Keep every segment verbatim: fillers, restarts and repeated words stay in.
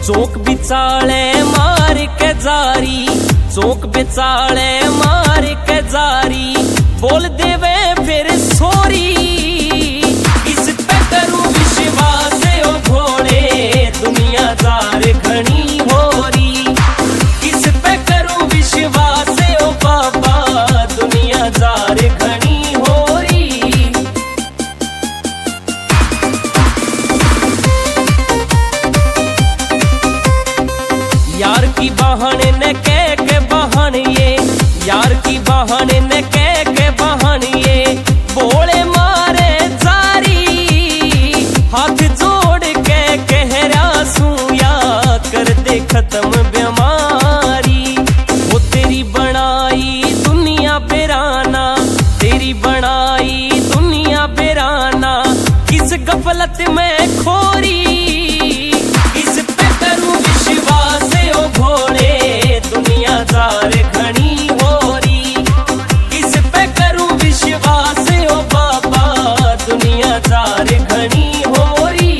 चौक बिचाले मार के जारी, चौक बिचाले मार के जारी, बोल देवे फिर सोरी। इस पे करूं विश्वास ओ भोले, दुनिया जार घनी होरी। इस पे करूं विश्वास ओ बाबा, दुनिया जार घनी होरी। यार की बहन ने कह के बहन ये, यार की बहन ने कह के बहन ये, बोले मारे जारी। हाथ जोड़ के कह रहा सूं या कर दे खत्म बीमारी। वो तेरी बनाई दुनिया बेराना, तेरी बनाई दुनिया बेराना, किस गफलत में खोरी। इस पे करूं विश्वास ओ भोले, दुनिया जार घनी होरी। इस पे करूं विश्वास ओ बाबा, दुनिया जार घनी होरी।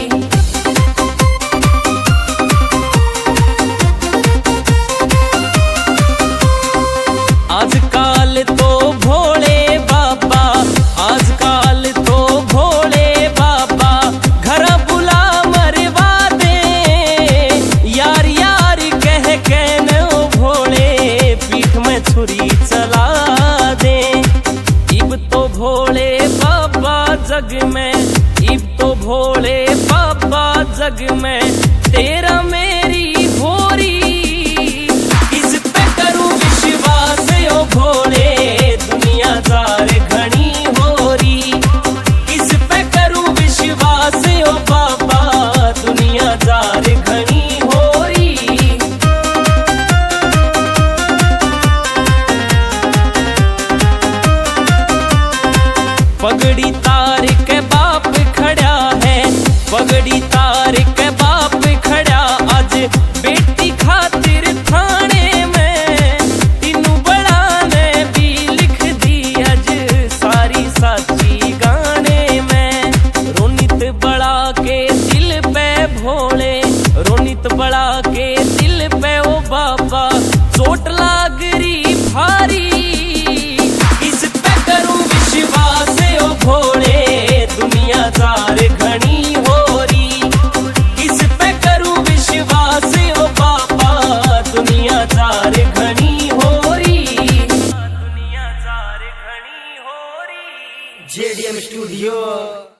आजकल तो भोले बाबा, आजकल तो भोले बाबा, घर बुला मरवा दे। यार यार कह के न भोले, पीठ में छुरी चला दे। इब तो भोले बाबा जग में, इब तो भोले बाबा जग में, तेरा मेरी भोरी। इस पे करूं विश्वास ओ भोले, दुनिया जार घनी होरी। इस पे करूं विश्वास ओ बाबा, दुनिया जार घनी होरी। पगड़ी तार के बाप खड़ा है, पगड़ी तार के बाप खड़ा, आज बेटी खातिर थाने में। तीनू बड़ा ने भी लिख दी आज सारी साची गाने में। रोनित बड़ा के दिल पे भोले, रोनित बड़ा के दिल पे ओ बाबा, चोट लाग री भारी। इस पे करूं विश्वास ओ भोले, दुनिया जार घनी होरी। इस पे करूं विश्वास ओ बाबा, दुनिया जार घनी होरी। दुनिया जार घनी होरी। JDM studio.